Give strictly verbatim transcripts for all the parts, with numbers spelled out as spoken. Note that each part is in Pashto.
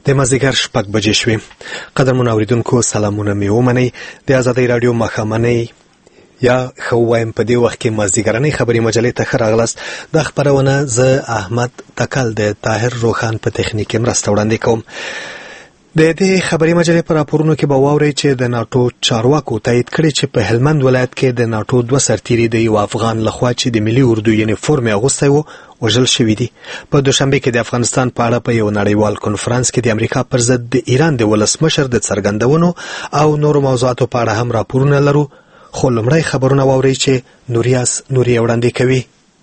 د مازدیګر شپږ بجې شوې. قدرمنو اوریدونکو سلامونه مې ومنئ. د ازادۍ راډیو ماښامنۍ یا ښه ووایم په دې وخت کې مازدیګرنۍ خبري مجلې ته ښه راغلاست. دا خپرونه زه احمد تکل د طاهر روخان په تخنیک کې مرسته وړاندې کوم. د دې خبري مجلې په راپورونو کې به واورئ چې د ناټو چارواکو تایید کړي چې په هلمند ولایت کې د ناټو دوه سرتیري د یو افغان لخوا چې د ملي اردو یونیفورم یې اغوستی و وژل شوي دي. په دوشنبه کې د افغانستان په اړه په یو نړیوال کنفرانس کې د امریکا پر ضد د ایران د ولسمشر د څرګندونو او نورو موضوعاتو په اړه هم راپورونه لرو. خو لومړی خبرونه واورئ چې نوریاس نوري وړاندې کوي.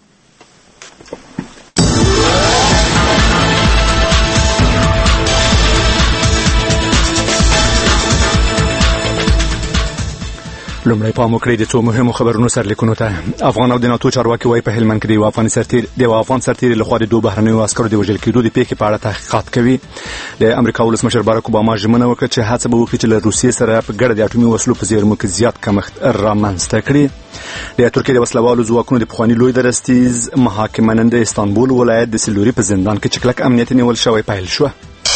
لومړی پام وکړئ د څو مهمو خبرونو سرلیکونو ته. افغان او د ناتو چارواکي وایي په هلمند کې د یو افغان سرتیري د یو افغان سرتیري لخوا د دوه بهرنیو عسکرو د وژل کېدو د پیښې په اړه تحقیقات کوي. د امریکا ولسمشر باراک اوباما ژمنه وکړه چې هڅه به وکړي چې له روسیې سره په ګډه د اټومي وسلو په زیرمو کې زیات کمښت رامنځته کړي. د ترکیې د وسلوالو ځواکونو د پخواني لوی درستیز محاکمه نن د استانبول ولایت د سلوري په زندان کې چې کلک امنیت نیول شوی پیل شوه.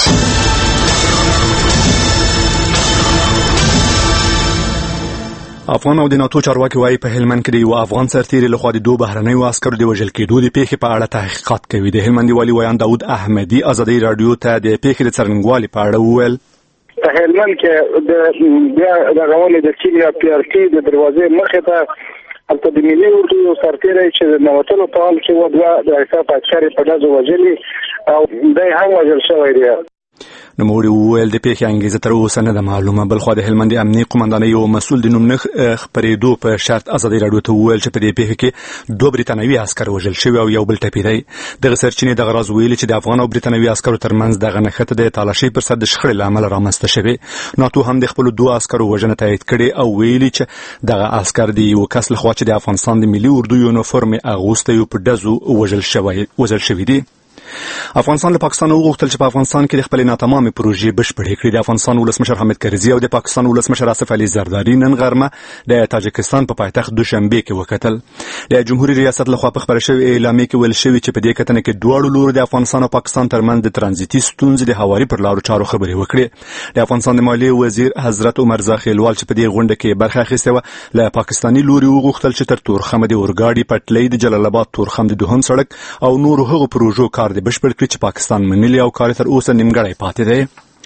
افغان او د ناتو چارواکي وایي په هلمند کې د یو افغان سرتیري لخوا د دوه بهرنیو عسکرو د وژل کېدو د پیښې په اړه تحقیقات کوي. د هلمند والي ویان داود احمدي ازادۍ راډیو ته د پیښې د څرنګوالي په اړه وویل. په هلمند کې د بیا د غونې د چین یا پی آر ټي د دروازې مخې ته هلته د ملي اردو یو سرتیری چې د نوتلو په حال کې و دوه د حساب عسکرې په ډزو وژلي او دی هم وژل شوی دی. نوموړي وویل د پیښې انګیزه تر اوسه نه ده معلومه. بلخوا د هلمند امنیي قومندانۍ یو مسؤل د نوم نه خپرېدو په شرط ازادۍ راډیو ته وویل چې په دې پیښه کې دوه بریتانوي عسکر وژل شوي او یو بل ټپي دی. دغه سرچینې دغه راز ویلي چې د افغان او بریتانوي عسکرو ترمنځ دغه نښته د تالاشۍ پر سر د شخړې له امله رامنځته شوې. ناتو هم د خپلو دوه عسکرو وژنه تایید کړې او ویلي چې دغه عسکر د یو کس لخوا چې د افغانستان د ملي اردو یونیفورم یې اغوستی په ډزو وژل شوی دی. افغانستان له پاکستان وغوښتل چې په افغانستان کې د خپلې ناتمامې پروژې بشپړې کړي. د افغانستان ولسمشر حامد کرزي او د پاکستان ولسمشر آصف علي زرداري نن غرمه د تاجکستان په پایتخت دوشنبه کې وکتل. د جمهوریت ریاست لخوا په خبره شوې اعلامیه کې ویل شوي چې په دې کتنه کې دواړو لورو د افغانستان او پاکستان ترمنځ د ترانزیتي ستونزې د هواري پر لارو چارو خبرې وکړي. د افغانستان د مالیې وزیر حضرت عمر زاخیلوال چې په دې غونډه کې برخه اخیسته و له پاکستاني لوري وغوښتل چې تر تورخم د اورګاډي پټلۍ د جلال آباد تورخم د دوهم سړک او نورو هغو پروژو کار د بشپړ کړي چې پاکستان منلي او کار تر اوسه نیمګړی پاتې دی.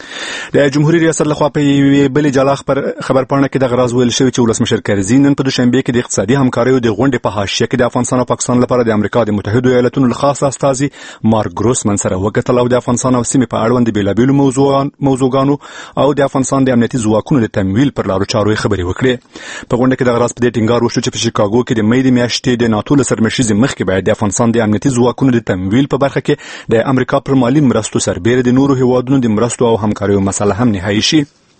د جمهوریت ریاست لخوا په یوې بلې جلا خبرپاڼه کې دغه راز ویل شوی چې ولسمشر کرزي نن په دوشنبه کې د اقتصادي همکاریو د غونډې په حاشیه کې د افغانستان او پاکستان لپاره د امریکا د متحدو ایالاتونو له خاص استازي مارک ګروسمن سره وکتل او د افغانستان او سیمې په اړوند بېلابېلو موضوعګانو او د افغانستان د امنیتي ځواکونو د تمویل پر لارو چارو خبرې وکړې. په غونډه کې دغه راز په دې ټینګار وشو چې په شیکاګو کې د مې د میاشتې د ناتو له سرمشیزې مخکې باید د افغانستان د امنیتي ځواکونو د تمویل په برخه کې د امریکا پر مالي مرستو سربېره د نورو هیوادونو د مرستو او همکاریو مسله هم نهایی شي.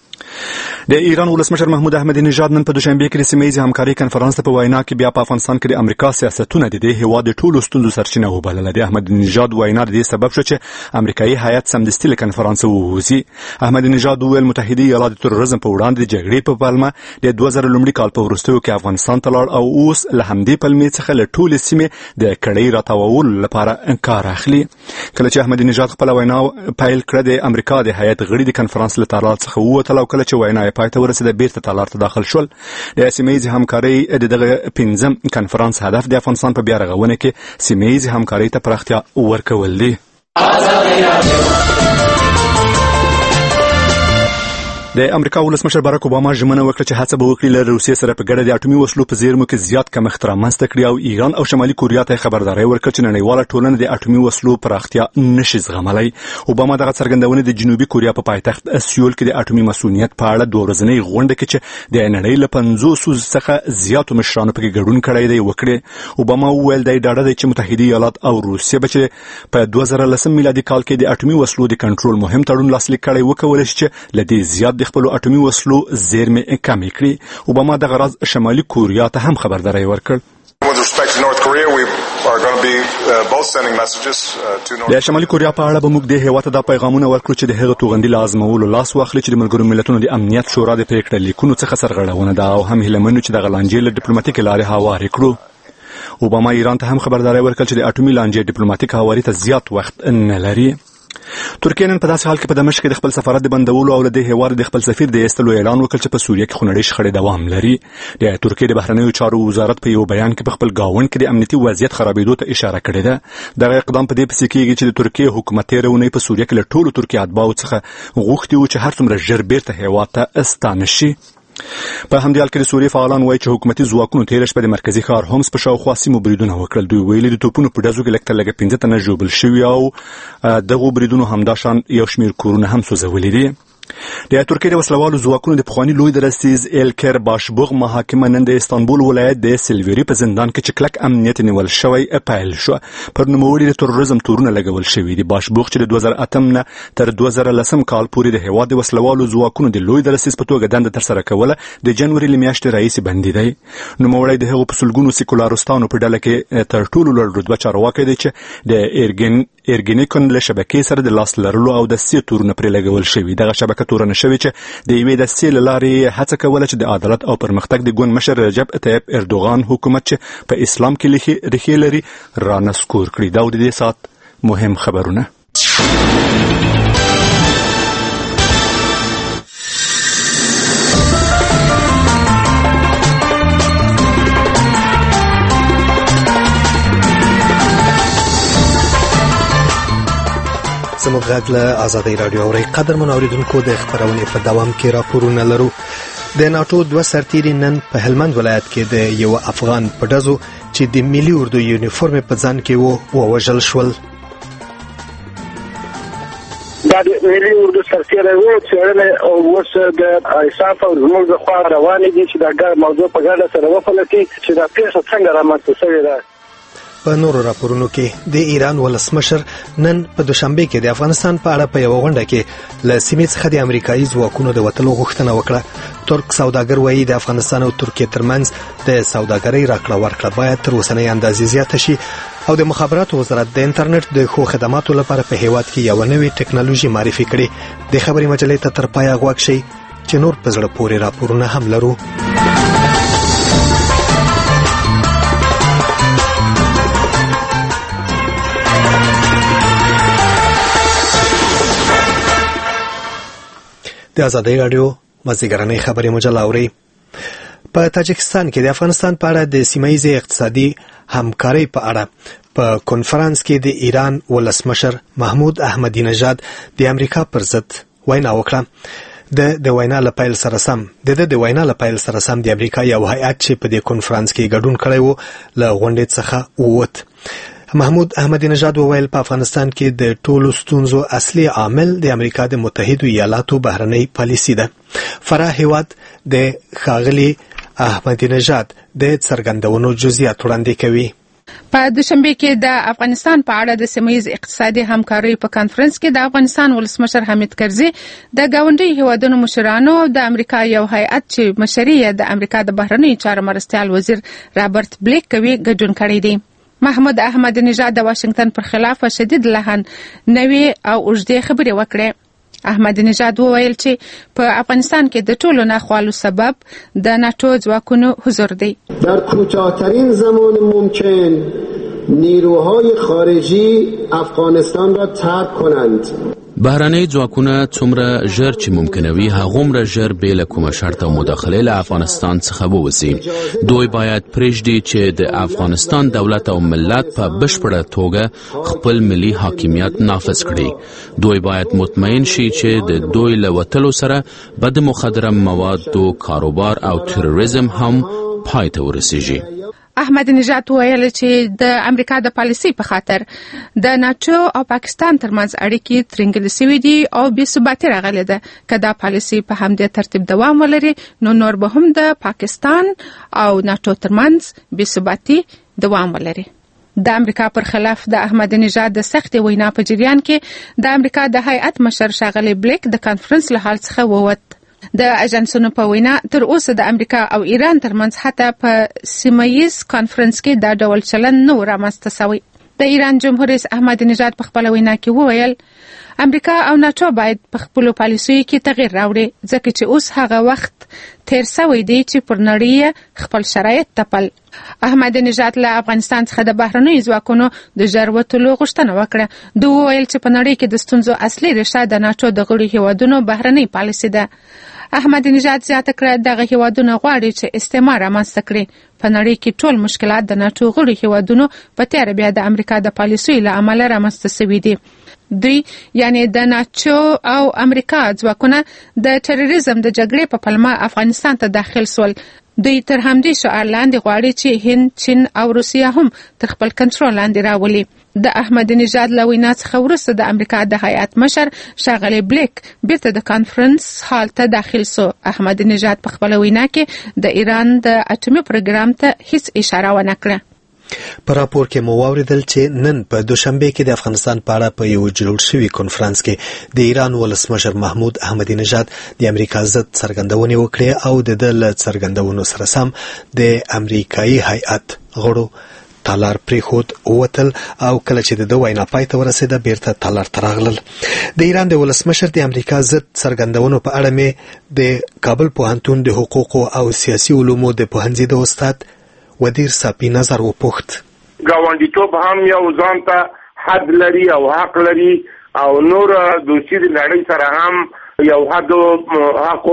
د ایران ولسمشر محمود احمدی نژاد نن په دوشنبه کې د سیمه ییزې همکارۍ کنفرانس ته په وینا کې بیا په افغانستان کې د امریکا سیاستونه د دې هیواد د ټولو ستونزو سرچینه وبلله. د احمدی نژاد وینا د دې سبب شو چې امریکایي هیات سمدستي له کنفرانس ووځي. احمدی نژاد وویل متحده ایالات د تروریزم په وړاندې د جګړې په پلمه د دوه زره لومړي کال په وروستیو کې افغانستان ته لاړ او اوس له همدې پلمې څخه له ټولې سیمې د کړۍ راتاوولو لپاره کار اخلي. کله چې احمدی نژاد خپله وینا پیل کړه د امریکا د هیات غړي د کنفرانس له تالار څخه ووتل او کله چې وینا یې پای ته ورسېده بیرته تالار ته داخل شول. د سیمه ییزې همکارۍ د دغه پنځم کنفرانس هدف د افغانستان په بیا رغونه کې سیمه ییزې همکارۍ ته پراختیا ورکول دي. د امریکا ولسمشر باراک اوباما ژمنه وکړه چې هڅه به وکړي له روسیې سره په ګډه د اټومي وسلو په زیرمو کې زیات کمښت رامنځته کړي او ایران او شمالي کوریا ته خبرداری ورکړه چې نړیواله ټولنه د اټومي وسلو پراختیا نشي زغملی. اوباما دغه څرګندونه د جنوبي کوریا په پایتخت سیول کې د اټومي مسؤلیت په اړه دوه ورځنۍ غونډه کې چې د نړۍ له پنځوسو څخه زیاتو مشرانو پکې ګډون کړی دی وکړي. اوباما وویل دی ډاډه دی چې متحده ایالات او روسیه به چې په دوه زره لسم میلادي کال کې د اټومي وسلو د کنټرول مهم تړون لاسلیک کړی وکولی شي چې له دې زیات د خپلو اټومي وسلو زیرمې کمې کړي. اوباما دغه راز شمالي کوریا ته هم خبرداری ورکړ. د شمالي کوریا په اړه به موږ د هیواد ته دا پیغامونه ورکړو چې د هغه توغندي لازمولو لاس واخلي چې د ملګرو ملتونو د امنیت شورا د پریکړه لیکونو څخه سرغړونه ده او هم هیله منو چې د لانجې له ډیپلوماټیکې لارې هوارې کړو. اوباما ایران ته هم خبرداری ورکړ چې د اټومي لانجې ډیپلوماټیک هواري ته زیات وخت نه لري. ترکیه نن په داسې حال کې په دمشق کې د خپل سفارت د بندولو او د دې هیواد د خپل سفیر د ایستلو اعلان وکړ چې په سوریه کې خونړۍ شخړې دوام لري. د ترکیه د بهرنیو چارو وزارت په یو بیان کې په خپل گاوند کې د امنیتي وضعیت خرابېدو ته اشاره کړې ده. دغه اقدام په دې پسې کېږي چې د ترکیه حکومت تېره اونۍ په سوریه کې له ټولو ترکیه اتباعو څخه غوښتي وو چې هر څومره ژر بیرته هیواد ته ستانه شي. په همدې حال کې د سوریې فعالان وایي چې حکومتي ځواکونو تېره شپه د مرکزي ښار هومس په شاوخوا سیمو بریدونه وکړل. دوی ویلي د توپونو په ډزو کې لږ تر لږه پنځه تنه ژوبل شوي او دغو بریدونو همداشان یو شمېر کورونه هم سوځولي دي. د ترکیې د وسلوالو ځواکونو د پخواني لوی درستیز ایلکر باشبوغ محاکمه نن د استانبول ولایت د سلویری په زندان کې چې کلک امنیت نیول شوی پیل شو. پر نوموړي د تروریزم تورونه لګول شوي دي. باشبوغ چې د دوه زره اتم نه تر دوه زره لسم کال پورې د هیواد د وسلوالو ځواکونو د لوی درستیز په توګه دنده ترسره کوله د جنوري له میاشتې راهیسې بندي دی. نوموړی د هغو په سلګونو سیکولارستانو په ډله کې تر ټولو لوړ رتبه چارواکی دی چې د ایرګن ایرګنیکون له شبکې سره د لاس لرلو او د سې تورونه پرې لګول شوي. دغه شبکه تورنه شوې چې د یوې دستې له لارې هڅه کوله چې د عدالت او پرمختګ د ګوند مشر رجب طیب اردوغان حکومت چې په اسلام کې ریښې لري رانسکور کړي. دا د دې ساعت مهم خبرونه. زموږ غږ له آزادۍ رادیو اورئ. قدرمن اوریدونکو د خپرونې په دوام کې راپورونه لرو. د ناټو دوه سرتیري نن په هلمند ولایت کې د یو افغان په ډزو چې د ملي اردو یونیفورم په ځان کې وو ووژل شول. دا د ملي اردو سرتیری وو چې اوس د انصاف او زموږ د خوا روانې دي چې دا موضوع په ګډه سره وپلټي چې دا پیښه څنګه رامنځته شوې ده. په نورو راپورونو کې د ایران ولسمشر نن په دوشنبه کې د افغانستان په اړه په یو غونډه کې له سیمې څخه د امریکایي ځواکونو د وتلو غوښتنه وکړه. ترک سوداګر وایي د افغانستان او ترکیې ترمنځ د سوداګرۍ راکړه ورکړه باید تر اوسنۍ اندازې زیاته شي او د مخابراتو وزارت د انټرنیټ د ښو خدماتو لپاره په هیواد کې یو نوې ټکنالوژي معرفي کړي. د خبري مجلې ته تر پایه غوږ شئ چې نور په زړه پورې راپورونه هم لرو. د آزادۍ رادیو مازدیګرنۍ خبري مجله اورئ. په تاجکستان کې د افغانستان په اړه د سیمه‌ییزې اقتصادي همکارۍ په اړه په کنفرانس کې د ایران ولسمشر محمود احمدی نژاد د امریکا پر ضد وینا وکړه. د د وینا له پیل سره سم د د وینا له پیل سره سم د امریکا یو هیئت چې په دې کنفرانس کې ګډون کړی وو له غونډې څخه ووت. محمود احمدی نژاد وویل په افغانستان کې د ټولو ستونزو اصلي عامل د امریکا د متحدو ایالاتو بهرنۍ پالیسي ده. فراه هیواد د ښاغلي احمدی نژاد د څرګندونو جزئیات وړاندې کوي. په دوشنبه کې د افغانستان په اړه د سیمه‌ییز اقتصادي همکارۍ په کانفرنس کې د افغانستان ولسمشر حمید کرزي د ګاونډي هیوادونو مشرانو د امریکا یو هیئت چې مشري د امریکا د بهرنۍ چارو مرستیال وزیر رابرټ بلیک کوي ګډون کړی دی. محمود احمدی نژاد د واشنگټن پر خلاف شدید لحن نوې او اوږدې خبرې وکړې. احمدی نژاد وویل چې په افغانستان کې د ټولو ناخوالو سبب د ناټو ځواکونو حضور دی. در کوتاه‌ترین زمان ممکن نیروهای خارجی افغانستان را ترک کنند. بهرنۍ ځواکونه څومره ژر چې ممکنه وي هغومره ژر بې له کومه شرط او مداخلې له افغانستان څخه ووځي. دوی باید پرېږدي چې د افغانستان دولت او ملت په بشپړه توګه خپل ملي حاکمیت نافذ کړي. دوی باید مطمئن شي چې د دوی له وتلو سره به د مخدره موادو کاروبار او تروریزم هم پای ته ورسیږي. احمدی نژاد ویل چې د امریکا د پالیسي په خاطر د ناټو او پاکستان ترمنځ اړیکې ترنګل شوې دي او بې ثباتي راغلې ده. که دا پالیسي په همدې ترتیب دوام ولري نو نور به هم د پاکستان او ناټو ترمنځ بې ثباتي دوام ولري. د امریکا پر خلاف د احمدی نژاد د سختې وینا په جریان کې د امریکا د هیئت مشر ښاغلی بلیک د کانفرنس له حال څخه ووت. د اژانسونو په وینا تر اوسه د امریکا او ایران ترمنځ حتی په سیمه‌ییز کانفرنس کې دا ډول چلن نه و رامنځته شوی. د ایران جمهور رئیس احمدی نژاد په خپله وینا کې وویل امریکا او ناتو باید په خپل پالیسیو کې تغیر راوړي ځکه چې اوس هغه وخت تیر شوی دی چې پر نړۍ خپل شرایط تپل. احمدی نژاد له افغانستان څخه د بهرنیو ځواکونو د ژر وتلو غوښتنه وکړه. دوی وویل چې په نړۍ کې د ستونزو اصلي ریښه د ناتو د غړو هیوادونو بهرنۍ پالیسي ده. احمدی نژاد زیاته کړه دغه هیوادونه غواړي چې استعمار رامنځته کړي. په نړۍ کې ټول مشکلات د ناتو غړو هیوادونو په تیاره بیا د امریکا د پالیسیو له امله رامنځته شوي دي. دوی یعنی د ناتو او امریکا ځواکونه د تروریزم د جګړې په پلمه افغانستان ته داخل شول. دوی تر همدې شعار لاندې غواړي چې هند، چین او روسیه هم تر خپل کنټرول لاندې راولي. د احمدی نژاد له وینا څخه وروسته د امریکا د هیات مشر ښاغلی بلیک بیرته د کانفرنس هال ته داخل شو. احمدی نژاد په خپله وینا کې د ایران د اټومي پروګرام ته هیڅ اشاره ونه کړه. په راپور کې مو واوریدل چې نن په دوشنبه کې د افغانستان په اړه په یو جوړ شوي کنفرانس کې د ایران ولسمشر محمود احمدی نژاد د امریکا ضد څرګندونې وکړې او د ده له څرګندونو سره سم د امریکایي هیئت غړو تالار پریښود ووتل او کله چې د ده وینا پای ته ورسېده بیرته تالار ته راغلل. د ایران د ولسمشر د امریکا ضد څرګندونو په اړه مې د کابل پوهنتون د حقوقو او سیاسي علومو د پوهنځي د استاد ودیر صافي نظر وپوښت. ګاونډیتوب هم یو ځان ته حد لري او حق لري او نور دوستي د نړۍ سره هم یو حد حق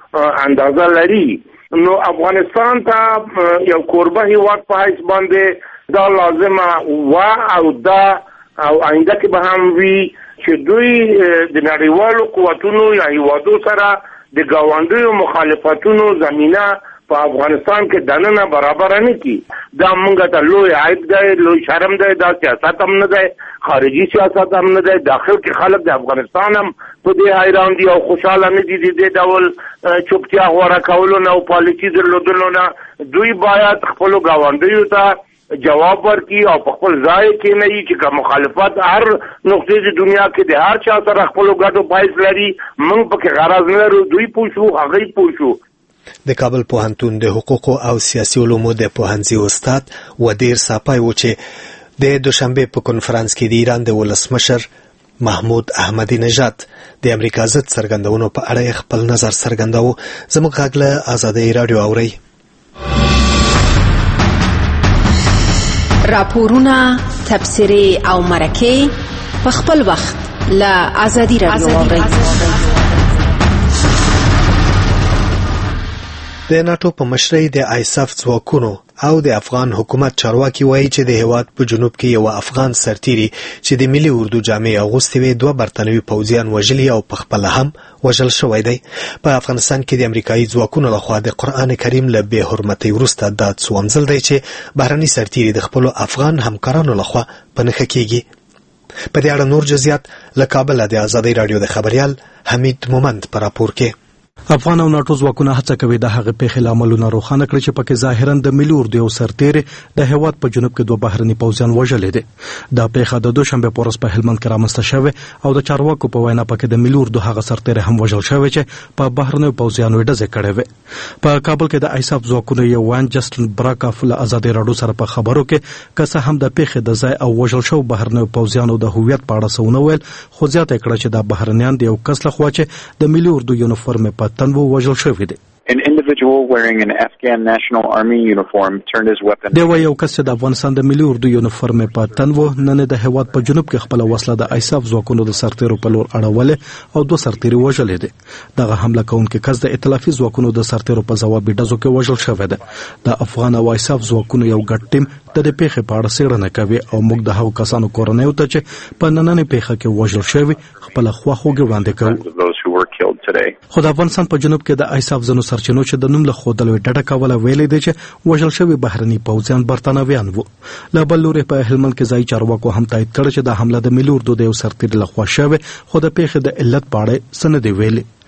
اندازه لري. نو افغانستان ته یو کوربه هیواد په حیث باندې دا لازمه و او دا او آینده کې به هم وي چې دوی د نړیوالو قوتونو یا هیوادو سره د ګاونډیو مخالفتونو زمینه په افغانستان کې دننه برابر نه کی. دا موږ ته لوی عیب دی، لوی شرم دی. دا سیاست هم نه دی، خارجي سیاست هم نه دی. داخل کې خلک د افغانستان هم په دې حیران دي او خوشاله نه دي د دې ډول چوپتیا غوره کولو نه او پالیسي درلودلو نه. دوی باید خپلو ګاونډیو ته جواب ورکړي او په خپل ځای کې نه وي چې مخالفت هر نقطې د دنیا کې د هر چا سره خپلو ګټو پایس لري. موږ پکې غرض نه لرو. دوی پوه شو، هغوی پوه شو. د کابل پوهنتون د حقوقو او سیاسي علومو د پوهنځي استاد ودیر صافي و چې د دوشنبه په کنفرانس کې د ایران د ولسمشر محمود احمدی نژاد د امریکا ضد څرګندونو په اړه خپل نظر څرګنداوه. زموږ غږ له آزادۍ رادیو اوري. راپورونه، تبصرې او مرکې په خپل وخت له آزادۍ رادیو اوري. د ناتو په مشرۍ د آیساف ځواکونو او د افغان حکومت چارواکي وایي چې د هیواد په جنوب کې یو افغان سرتیري چې د ملي اردو جامې اغوستې وې دوه برتانوي پوځیان وژلي او په خپله هم وژل شوی دی. په افغانستان کې د امریکایي ځواکونو لخوا د قرآن کریم له بې حرمتۍ وروسته دا څوم ځل دی چې بهرني سرتیري د خپلو افغان همکارانو لخوا په نښه کیږي. په دې اړه نور جزئیات له کابل د آزادۍ رادیو د خبريال حمید مومند په راپور کې. افغان او ناتو ځواکونه هڅه کوي د هغه پیښې لاملونه روښانه کړي چې پکې ظاهرا د ملي اردو یو سرتیری د هیواد په جنوب کې دوه بهرني پوځیان وژلي دي. دا پیښه د دوشنبه په ورځ په هلمند کې رامنځته شوې او د چارواکو په وینا پکې د ملي اردو هغه سرتیری هم وژل شوی چې په بهرني پوځیانو ډزې کړې وې. په کابل کې د آیساف ځواکونو یو وان جسټن براکاف له آزادۍ رادیو سره په خبرو کې که هم د پیښې د ځای او وژل شو بهرني پوځیانو د هویت په اړه څه ونه ویل، خو زیاته کړه چې د بهرنیان د یو کس لخوا چې د ملي اردو یونیفورم په تن وو وژل شوی دی. An individual wearing an Afghan National Army uniform turned his weapon. دی یو کس چې د افغانستان د ملي اردو یونیفورم په تن وو نن د هیواد په جنوب کې خپل وسله د آیساف ځواکونو د سرتیرو په لور اړولې او دوه سرتیري وژلې دي. دغه حمله کوونکی کس د ائتلافي ځواکونو د سرتیرو په ځوابي ډزو کې وژل شوی دی. د افغان او آیساف ځواکونو یو ګډ ټیم د دې پیښې په اړه څېړنه کوي او موږ د هغو کسانو کورنیو ته چې په نننۍ پیښه کې وژل شوي خپل خواخوږي وړاندې کوو. خو د افغانستان په جنوب کې د آیساف ځینو سرچینو چې د نوم له ښودلو ډډه کوله ویلي دی چې وژل شوي بهرني پوځیان برتانویان وو. له بل لورې په هلمند کې ځایي چارواکو هم تایید کړی چې دا حمله د ملي اردو د یو سرتیري لخوا شوې، خو د پیښې د علت په اړه څه نه دي ویلي.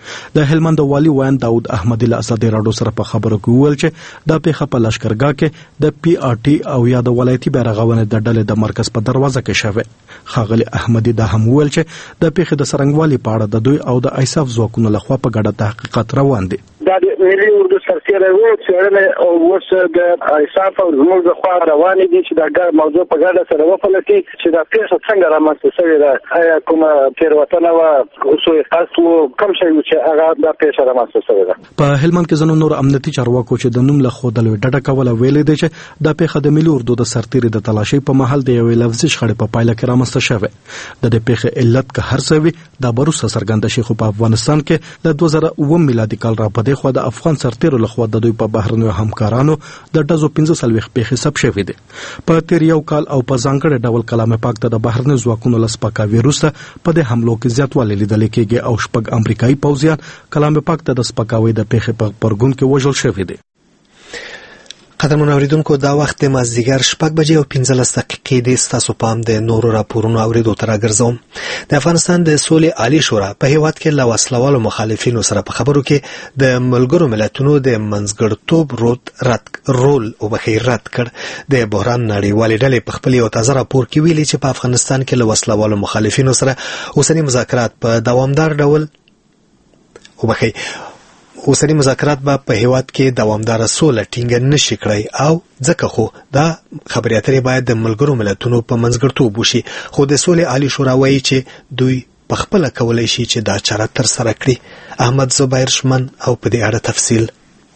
د هلمند والي وین داود احمدي له ازادي راډیو سره په خبرو کې وویل چې د پیښه په لشکرګاه کې د پی آر ټي او یا د ولایتي بیرغونې د ډلې د مرکز په دروازه کې شوه. ښاغلي احمدي دا هم وویل چې د پیښې د څرنګوالي په اړه د دوی او د ایساف ځواکونو لخوا په ګډه تحقیقات روان دي. دا د ملي اردو سرتیری وو چې او اوس د ایساف او زموږ د خوا روانې دي چې دا موضوع په ګډه سره وپلټي چې دا پیښه څنګه رامنځته شوې ده، آیا کومه تېروتنه وه، سوء قصد و، کوم شی و چې هغه دا پیښه رامنځته شوې ده. په هلمند کې ځینو نور امنیتي چارواکو چې د نوم له ښودلو ډډه کوله ویلي دی چې دا پیښه د ملي اردو د سرتیري د تلاشۍ په مهال د یوې لفظي شخړې په پایله کې رامنځته شوې. د دې پیښې علت که هر څه وي دا به وروسته څرګنده شي، خو په افغانستان کې له دوه زره اووه میلادي کال را په دې خوا د افغان سرتیرو لخوا د دوی په بهرنیو همکارانو د ډزو پنځه څلوېښت پیښې ثبت شوې دي. په تېر یو کال او په ځانګړي ډول کلام پاک ته د بهرنیو ځواکونو له سپکاوي وروسته په دې حملو کې زیاتوالی لیدل کېږي او شپږ امریکایي پوځیان کلام پاک ته د سپکاوي د پیښې په غبرګون کې وژل شوي دي. قدرمن اوریدونکو دا وخت د مازدیګر شپږ بجې او پنځلس دقیقې دی. ستاسو پام د نورو راپورونو اوریدو ته راګرځوم. د افغانستان د سولې عالی شورا په هیواد کې له وسلوالو مخالفینو سره په خبرو کې د ملګرو ملتونو د منځګړیتوب رود رول او بخیر رد کړ. د بحران نړیوالې ډلې په خپل یو تازه راپور کې ویلي چې په افغانستان کې له وسلوالو مخالفینو سره اوسنی مذاکرات په دوامدار ډول او بخیر اوسنی مذاکرات به په هیواد کې دوامدار سوله ټینګه نشي کړی او ځکه خو دا خبرې اترې باید د ملګرو ملتونو په منځګړیتوب وشي، خو د سولې عالی شورا وایي چې دوی په خپله کولی شي چې دا چاره ترسره کړي. احمد زبیر شمن او په دې اړه تفصیل.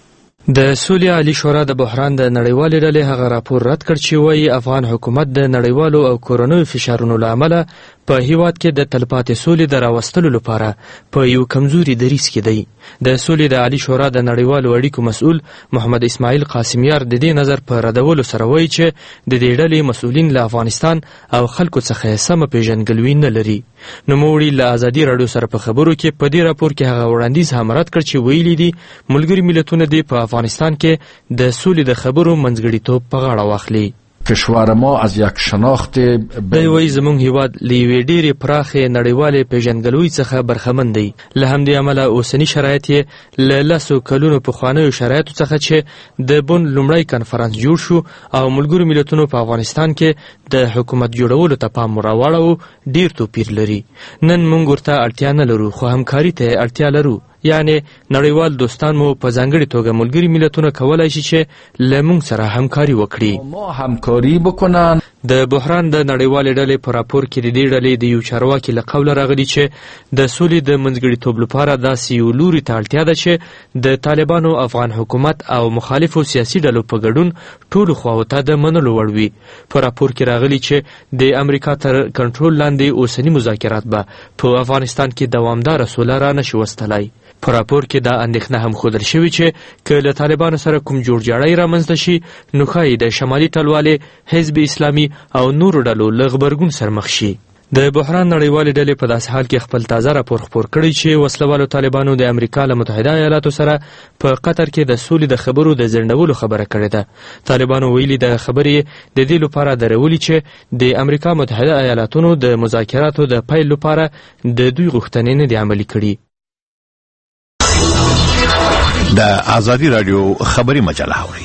د سولې عالی شورا د بحران د نړیوالې ډلې هغه راپور رد کړ چې وایي افغان حکومت د نړیوالو او کورنیو فشارونو له امله په هیواد کې د تلپاتې سولې د راوستلو لپاره په یو کمزوري دریځ کې دی. د سولې د عالی شورا د نړیوالو اړیکو مسؤل محمد اسماعیل قاسمیار د دې نظر په ردولو سره وایي چې د دې ډلې مسؤلین له افغانستان او خلکو څخه سمه پیژندګلوي نه لري. نوموړي له ازادي راډیو سره په خبرو کې په دې راپور کې هغه وړاندیز هم رد کړ چې ویلي دي ملګري ملتونه دې په افغانستان کې د سولې د خبرو منځګړیتوب په غاړه واخلي. کشور ما از یک شناخت دی وایي زموږ هیواد له یوې ډېرې پراخې نړیوالې پیژندګلوۍ څخه برخمن دی. له همدې امله اوسني شرایط یې له لسو کلونو پخوانیو شرایطو څخه چې د بن لومړی کنفرانس جوړ شو او ملګرو ملتونو په افغانستان کې د حکومت جوړولو ته پام راواړو ډېر توپیر لري. نن موږ ورته اړتیا نه لرو خو همکاري ته اړتیا لرو، یعنی نړیوال دوستان مو په ځانګړي توګه ملګري ملتونه کولای شي چې له موږ سره همکاري وکړي. ما همکاري وکړو. د بحران د نړیوالې ډلې په راپور کې د دې ډلې د یو چارواکي له قوله راغلي چې د سولې د منځګړیتوب لپاره داسې یو لوري ته اړتیا ده چې د طالبانو افغان حکومت او مخالفو سیاسي ډلو په ګډون ټولو خواو ته د منلو وړ وي. په راپور کې راغلي چې د امریکا تر کنټرول لاندې اوسني مذاکرات به په افغانستان کې دوامداره سوله را نشي وستلای. په راپور کې دا اندېښنه هم ښودل شوې چې که له طالبانو سره کوم جوړجاړی رامنځته شي نو ښایي د شمالي ټلوالې حزب اسلامي او نورو ډلو له غبرګون سره مخ شي. د بحران نړیوالې ډلې په داسې حال کې خپل تازه راپور خپور کړی چې وسلوالو طالبانو د امریکا له متحده ایالاتو سره په قطر کې د سولې د خبرو د ځنډولو خبره کړې ده. طالبانو ویلي د خبرې د دې لپاره درولي چې د امریکا متحده ایالاتونو د مذاکراتو د پیل لپاره د دوی غوښتنې نه دي عملي کړي. د ازادي راډیو خبري مجله اوري.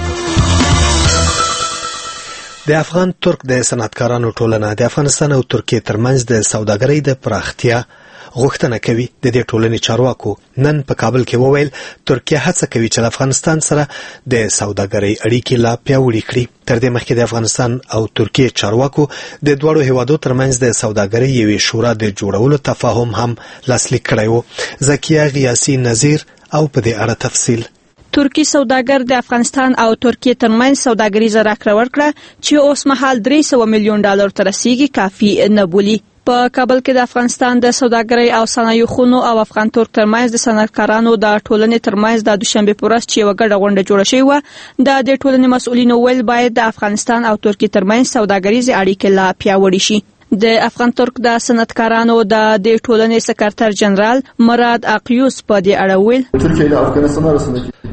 د افغان ترک د صنعتکارانو ټولنه د افغانستان او ترکیې ترمنځ د سوداګرۍ د پراختیا غوښتنه کوي. د دې ټولنې چارواکو نن په کابل کې وویل ترکیه هڅه کوي چې افغانستان سره د سوداګرۍ اړیکې لا پیاوړې کړي. تر دې مخکې د افغانستان او ترکیې چارواکو د دواړو هیوادو ترمنځ د سوداګرۍ یوې شورا د جوړولو تفاهم هم لاسلیک کړی و. زکیه غیاسی نظیر او په دې اړه تفصیل. ترکی سوداګر د افغانستان او ترکیې ترمنځ سوداګریزه راکړه ورکړه چې اوس مهال درې سوه میلیون ډالر ته رسیږي کافي نه بولي. په کابل کې د افغانستان د سوداګرۍ او صنایعو خونو او افغان ترک ترمنځ د صنعتکارانو د ټولنې ترمنځ د دوشنبه په ورځ چې یوه ګډه غونډه جوړه شوې وه د دې ټولنې مسؤلینو ویل باید د افغانستان او ترکیې ترمنځ سوداګریزې اړیکې لا پیاوړې شي. د افغان ترک د صنعتکارانو د دې ټولنې سکرټر جنرال مراد اقیوس په دې اړه ویل ترکیه له افغانستان سره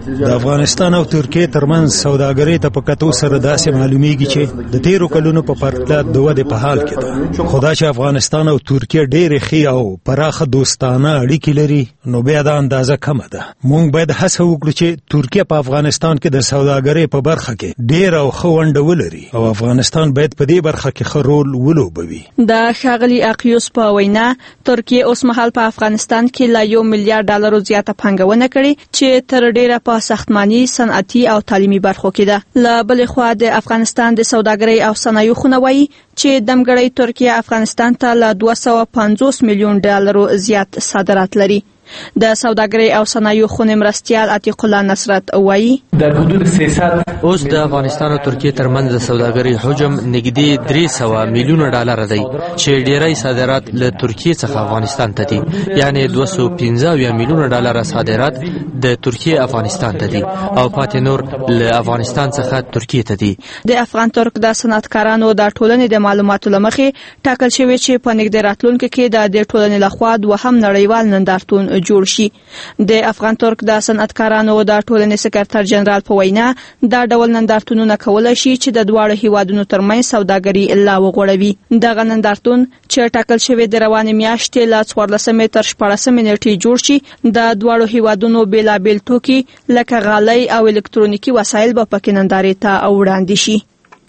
د افغانستان او ترکیه ترمنځ سوداګرۍ ته په کتو سره داسې معلومیږي چې د تیرو کلونو په پرتله د ودې په حال کې ده. خو دا چې افغانستان او ترکیه ډېرې ښې او پراخه دوستانه اړیکې لري نو بیا دا اندازه کمه ده. موږ باید هڅه وکړو چې ترکیه په افغانستان کې د سوداګرۍ په برخه کې ډېر او ښه ونډه ولري او افغانستان باید په دې برخه کې ښه رول ولوبوي. د ښاغلي اقیوس په وینا ترکیه اوس مهال په افغانستان کې لا یو میلیارډ ډالرو زیاته پانګونه کړې چې تر ډیره په ساختماني، صنعتي او تعلیمي برخو کې ده. له بلې خوا د افغانستان د سوداګرۍ او صنایعو خونه وایي چې دمګړی ترکیه افغانستان ته له دوه سوه پنځوس میلیون ډالرو زیات صادرات لري. د سوداګرۍ او صنایعو خونې مرستیال عتیق الله نصرت وایي در حدود سیاست اوس د افغانستان او ترکیه ترمنځ د سوداګرۍ حجم نږدې درې سوه میلیونه ډالر دی چې ډیری صادرات له ترکیه څخه افغانستان ته دي، یعنی دوه سوه پنځه اویا میلیونه ډالر صادرات د ترکیه افغانستان ته دي او پاتې نور له افغانستان څخه ترکیه ته دي. د افغان ترک د صنعتکارانو د ټولنې د معلوماتو لمخې ټاکل شوی چې په نږدې راتلونکي کې د دې ټولنې لخوا دوهم نړیوال نندارتون جوړ شي. د افغان ترک د صنعتکارانو د ټولنې سکرټر جنرال په وینا دا ډول نندارتونونه کولای شي چې د دواړو هیوادونو ترمنځ سوداګري لا وغوړوي. دغه نندارتون چې ټاکل شوی د روانې میاشتې له څوارلسمې تر شپاړسمې نیټې جوړ شي د دواړو هیوادونو بیلابیل توکي لکه غالۍ او الکترونیکي وسایل به پکې نندارې ته وړاندې شي.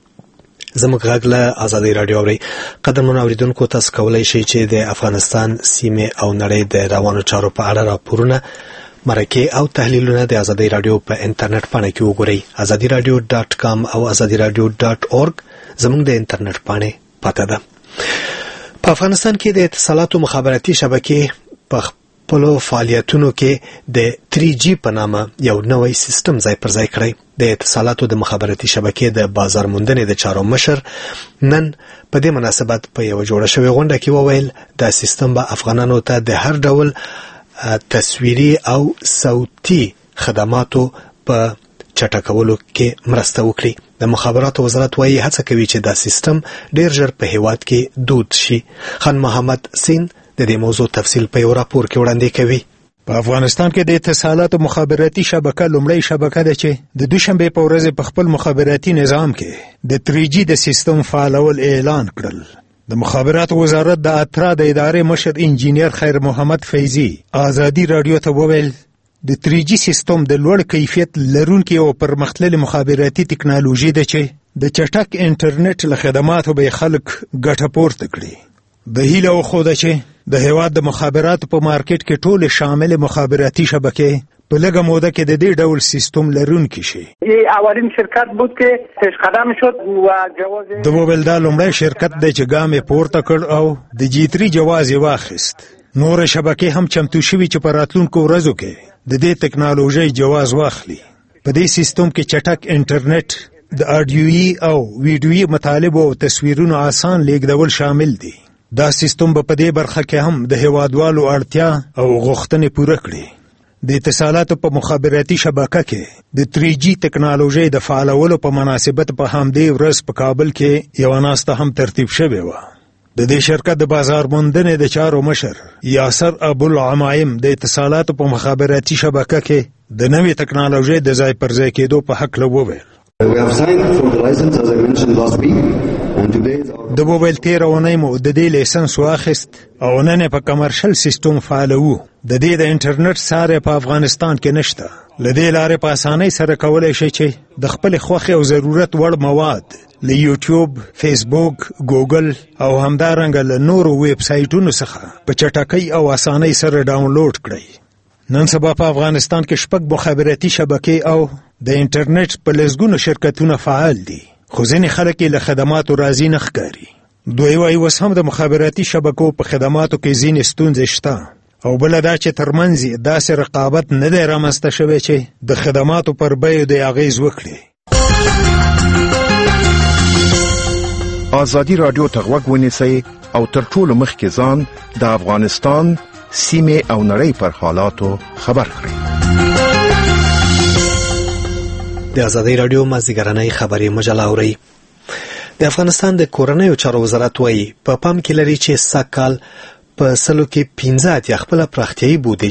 زموږ غږ له ازادي رادیو اوري. قدرمنو اوریدونکو تاسو کولای شئ چې د افغانستان سیمه او نړۍ د روانو چارو په اړه راپورونه، مرکې او تحلیلونه د ازادي رادیو په انټرنیټ پاڼه کې وګورئ. ازادي رادیو ډاټ کام او ازادي رادیو ډاټ اورګ زموږ د انټرنیټ پاڼې پته ده. په افغانستان کې د اتصالاتو مخابراتي شبکې په خپلو فعالیتونو کې د تری جی په نامه یو نوی سیستم ځای پر ځای کړی. د اتصالاتو د مخابراتي شبکې د بازار موندنې د چارو مشر نن په دې مناسبت په یو جوړه شوې غونډه کې وویل دا سیستم به افغانانو ته د هر ډول تصویري او صوتي خدماتو په چټکولو کې مرسته وکړي. د مخابراتو وزارت وايي هڅه کوي چې دا سیستم ډیر ژر په هیواد کې دود شي. خان محمد سین د دې موضوع تفصیل په یو راپور کې وړاندې کوي. په افغانستان کې د اتصالاتو مخابراتي شبکه لومړی شبکه ده چې د دوشنبه په ورځ په خپل مخابراتي نظام کې د تری جی د سیستم فعالول اعلان کړل. د مخابراتو وزارت د اترا د ادارې مشر انجینیر خیر محمد فیضی ازادي رادیو ته وویل د تری جی سیستم د لوړ کیفیت لرونکي او پرمختللي مخابراتي ټکنالوژي ده چې د چټک انټرنیټ له خدماتو به خلک ګټه پورته کړي. د هیله او خو ده چې د هیواد د مخابراتو په مارکیټ کې ټول شامل مخابراتی شبکې په لږه موده کې د دې ډول سیستم لرونکي شي. اولین شرکت بود که پیش قدم شد و جواز د موبایل دا لومړی شرکت دی چې ګام یې پورته کړ او د جی تری جواز یې واخیست. نور شبکې هم چمتو شوي چې په راتلونکو ورځو کې د دې ټکنالوژۍ جواز واخلي. په دې سیستم کې چټک انټرنیټ، د اډیویي او ویډیویي مطالب او تصویرونو آسان لیږدول شامل دي. دا سیستم به په دې برخه کې هم د هیوادوالو اړتیا او غوښتنې پوره کړي. د اتصالاتو په مخابراتي شبکه کې د تری جی ټکنالوژۍ د فعالولو په مناسبت په همدې ورځ په کابل کې یوه ناسته هم ترتیب شوې وه. د دې شرکت د بازار موندنې د چارو مشر یاسر ابوالعمایم د اتصالاتو په مخابراتي شبکه کې د نوې ټکنالوژۍ د ځای پر ځای کېدو په هکله وویل. د موبایل تیر اونۍ مو د دې لیسنس واخیست او نن په کمرشل سیستم فعالوو. د دې د انټرنیټ ساره په افغانستان کې نشته. له دې لارې په اسانۍ سره کولای شي چې د خپل خوښې او ضرورت وړ مواد له یوټیوب، فیسبوک، ګوګل او همدارنګه له نورو ویب سایټونو څخه په چټکۍ او اسانۍ سره ډاونلوډ کړئ. نن سبا په افغانستان کې شپږ مخابراتي شبکې او د انټرنیټ په لسګونو شرکتونه فعال دي، خو ځینې خلک له خدماتو راضي نه ښکاري. دوی وایي اوس هم د مخابراتي شبکو په خدماتو کې ځینې ستونزې شته او بله دا چې ترمنځ یې داسې رقابت نه دی رامنځته شوی چې د خدماتو پر بیو د اغیز وکړي. ازادي رادیو ته غوږ ونیسئ او تر ټولو مخکې ځان د افغانستان سیمه او نړۍ پر حالاتو خبر کړئ. د ازادي رادیو مازیګرنۍ خبري مجله اورئ. د افغانستان د کورنیو چارو وزارت وايي په پام کې لري چې سږ کال په سلو کې پنځه اتیا خپله پراختیایي بودیجه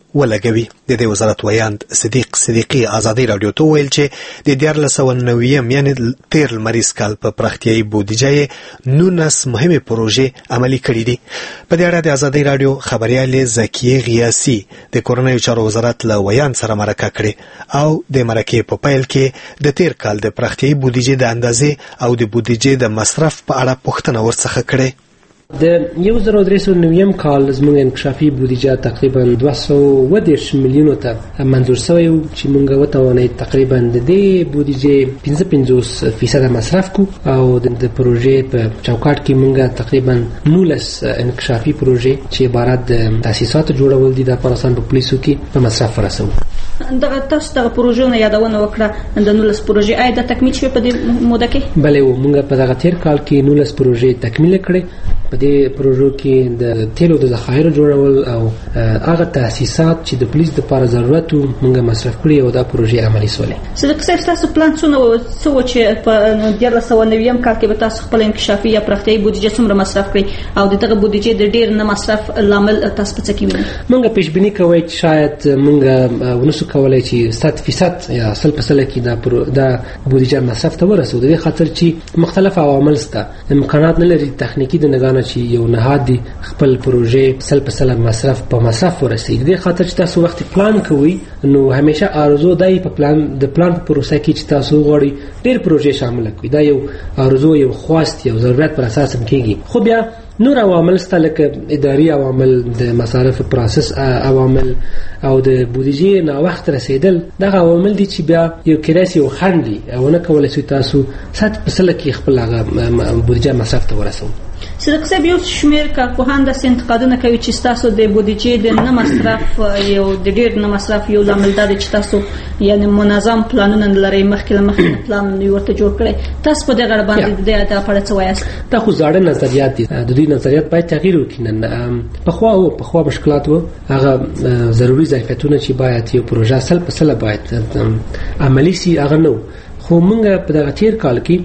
ولګوي. د دې وزارت ویاند صدیق صدیقي ازادي رادیو ته ویل چې د دیارلس سوه نویم یعنې تیر لمریز کال په پراختیایي بودیجه نولس مهمې پروژې عملي کړي دي. په دې اړه د ازادي رادیو خبريال زکیه غیاسي د کورنیو چارو وزارت له ویاند سره مرکه کړې او د مرکې په پیل کې د تیر کال د پراختیایي بودیجه د اندازې او د بودیجه د مصرف په اړه پوښتنه ورڅخه کړې. د یو زر او درې سوه نویم کال زموږ انکشافي بودیجه تقریبا دوه سوه اووه دېرش میلیونو ته منظور شوی و چې موږ وتوانید تقریبا د دې بودیجې پنځه پنځوس فیصده مصرف کو او د پروژې په چوکاټ کې موږ تقریبا نولس انکشافي پروژې چې عبارت د تاسیساتو جوړول دي د افغانستان په پولیسو کې په مصرف ورسو. دغه تاسو دغه پروژو نه یادونه وکړه د نولس پروژې آیا د تکمیل شوې په دې موده کې؟ بله و موږ په دغه تیر کال کې نولس پروژې تکمیل کړې. په دې پروژو کې د تیلو د ذخایرو جوړول او هغه تاسیسات چې د پولیس لپاره ضرورت وو موږ مصرف کړي او دا پروژې عملي سولې. صدیق صاحب تاسو پلان څونه و څه چې په دیارلس سوه نویم کال کې به تاسو خپل انکشافي یا پراختیایي بودیجه څومره مصرف کړئ او د دغه بودیجې د ډیر نه مصرف لامل تاسو په څه کې وینئ؟ موږ پیش بیني کوو چې شاید موږ ونسو کولای چې صد فیصد یا سل په سل کې دا دا بودیجه مصرف ته ورسو. د دې خاطر چې مختلف عوامل شته، امکانات نه لري تخنیکی د نگاه چې یو نهاد دی خپل پروژې سل په سل مصرف په مصرف ورسېږي. د خاطر چې تاسو وخت پلان کوئ نو همیشه ارزو دای په پلان د پلان په پروسه کې چې تاسو غواړئ ډېر پروژې شامل کړئ. دا یو ارزو یو خواست یو ضرورت پر اساس هم کېږي. خو بیا نور عوامل شته لکه اداري عوامل، د مصارف پروسس عوامل او د بودیجې نه وخت رسیدل. دغه عوامل دي چې بیا یو کېدای یو خنډ دي او نه کولای شي تاسو صد په سل کې خپل هغه بودیجه مصرف ته ورسوئ. صدیق صاحب یو شمېر کارپوهان داسې انتقادونه کوي چې ستاسو د بودیجې د نه مصرف یو د ډېر نه مصرف یو لامل دا دی چې تاسو یعنې منظم پلانونه نه لرئ، مخکې له مخکې پلان ورته جوړ کړی. تاسو په دې اړه باندې د دې په اړه څه وایاست؟ دا خو زاړه نظریات دي. د دوی نظریات باید تغییر وکړي. نن پخوا و پخوا مشکلات و هغه ضروري ظرفیتونه چې باید یو پروژه سل په سل باید عملي سي هغه نو. خو موږ په دغه تیر کال کې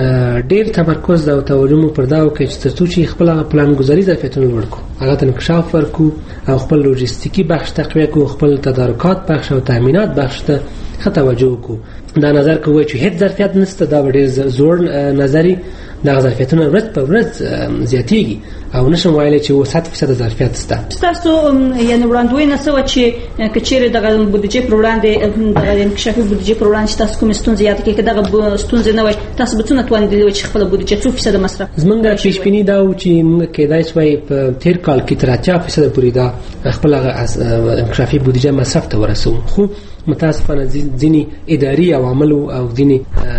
ډېر تمرکز او توجه پر دا وکړي چې ترڅو چې خپل پلان ګذاري ظرفیتونه لوړ کړو، هغه ته انکشاف ورکړو او خپل لوجستیکي بخش تقویه کړو، خپل تدارکات بخش او تامینات بخش ته ښه توجه وکړو. دا نظر کوي چې هیڅ ظرفیت نشته، دا ډېر زوړ نظري. دا ظرفیتونه ورځ په ورځ زیاتېږي او نشم ویلی چې و صد فیصد ظرفیت شته. ستاسو یعنې وړاندوینه څه وه چې که چېرې دغه بودیجې پر وړاندې دغه انکشافي بودیجې پر وړاندې چې تاسو کومې ستونزې یادې کړئ، که دغه ستونزې نه وای تاسو به څومره توانېدلي وای چې خپله بودیجه څو فیصده مصرف؟ زموږ پیشبیني دا و چې موږ کېدای شوای په تېر کال کې تر اتیا فیصده پورې دا خپل انکشافي بودیجه مصرف ته ورسوو. خو متاسفانه ځینې اداري عوامل او ځینې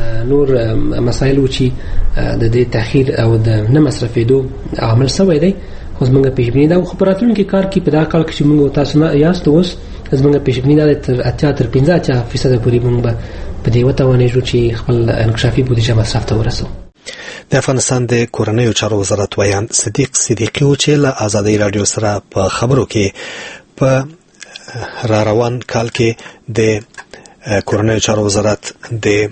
نور مسایل و چې د دې تأخیر او د نه مصرفېدو عامل شوی دی. خو زموږ پیشبیني دا خو په راتلونکي کال کې په دا کال کې چې موږ تاسو نه یاست اوس زموږ پیشبیني دا تر اتیا تر پنځه اتیا فیصده پورې موږ به په دې وتوانېږو چې خپل انکشافي بودیجه مصرف ته ورسوو. د افغانستان د کورنیو چارو وزارت ویاند صدیق صدیقي و چې له ازادي رادیو سره په خبرو کې په را روان کال کې د کورنیو چارو وزارت د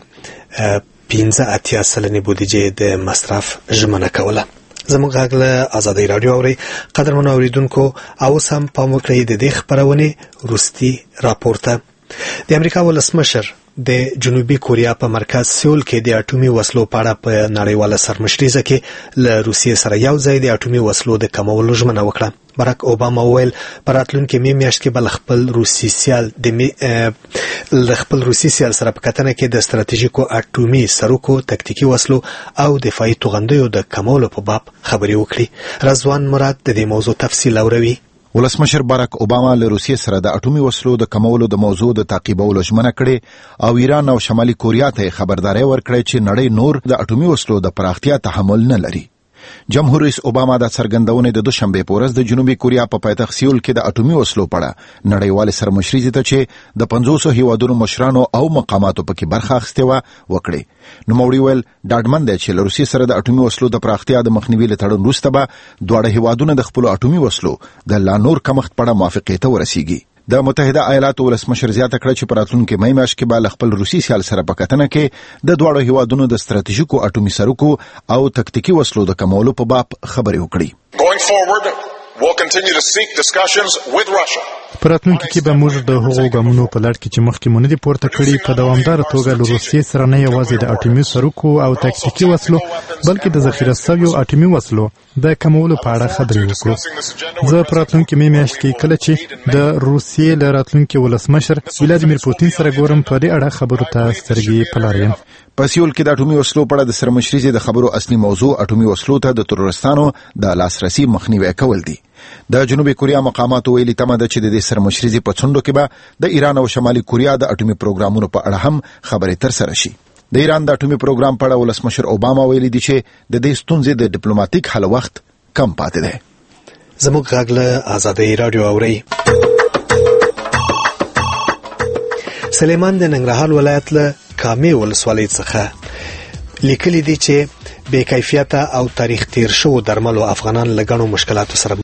پنځه اتیا سلنې بودیجې د مصرف ژمنه کوله. زموږ غږ له ازادي رادیو اوري. قدرمنو اوریدونکو اوس هم پام وکړئ د دې خبرونې وروستي راپور ته. د امریکا ولسمشر د جنوبي کوریا په مرکز سیول کې د اټومي وسلو په اړه په نړیواله سرمشریزه کې له روسیې سره یو ځای د اټومي وسلو د کمولو ژمنه وکړه. باراک اوباما وویل په راتلونکي می میاشت کې به خپل روسي سیال د خپل روسي سیال سره په کتنه کې د ستراتیژیکو اټومي سروکو، تکتیکي وسلو او دفاعي توغندیو د کمولو په باب خبرې وکړي. رضوان مراد د دې موضوع تفصیل اوروي. ولسمشر باراک اوباما له روسیې سره د اټومي وسلو د کمولو د موضوع د تعقیبولو ژمنه کړې او ایران او شمالي کوریا ته خبرداري ورکړې چې نړۍ نور د اټومي وسلو د پراختیا تحمل نه لري. جمهور رئیس اوباما د څرګندونې د دوشنبه په ورځ د جنوبي کوریا په پایتخت سیول کې د اټومي وسلو په اړه نړیوال سرمشریزې ته چې د پنځوسو هیوادونو مشرانو او مقاماتو پکې برخه اخیستې وه وکړې. نوموړي ویل ډاډمن دی چې له روسیې سره د اټومي وسلو د پراختیا د مخنیوي له تړون وروسته به دواړه هیوادونه د خپلو اټومي وسلو د لا نور کمښت په اړه موافقې ته ورسیږي. د متحده ایالاتو ولسمشر زیاته کړه چې په راتلونکي می میاشت کې به خپل روسي سیال سره په کتنه کې د دواړو هیوادونو د ستراتیژیکو اټومي سروکو او تکتیکي وسلو د کمولو په باب خبرې وکړي. Going forward, we'll continue to seek discussions with Russia په راتلونکي کې به موږ د هغو ګامونو په لړ کې چې مخکې مو نه دي پورته کړي په دوامداره توګه له روسیې سره نه یوازې د اټومي سرکو او تاکتیکي وسلو بلکې د ذخیره شویو اټومي وسلو د کمولو په اړه خبرې وکړو. زه په راتلونکي مې میاشت کې کله چې د روسیې له راتلونکي ولسمشر ولادیمیر پوتین سره ګورم په دې اړه خبرو ته سترګې په لار یم. په سیول کې د اټومي وسلو په اړه د سرمشري د خبرو اصلي موضوع اټومي وسلو ته د ترورستانو د لاسرسي مخنیوي کول دي. د جنوبي کوریا مقاماتو ویلي تمه ده چې د دې سرمشري په څنډو کې به د ایران او شمالي کوریا د اټومي پروګرامونو په اړه هم خبرې تر سره شي. د ایران د اټومي پروګرام په اړه ولسمشر اوباما ویلي دي چې د دې ستونزې د ډیپلوماټیک حل وخت کم پاتې دی. زموږ غږ له آزادۍ رادیو اوري. سلیمان د ننګرهار ولایت له کامې ولسوالۍ څخه لیکلي دي چې بې کیفیته او تاریخ تیر شو درملو افغانان له غنو مشکلاتو سره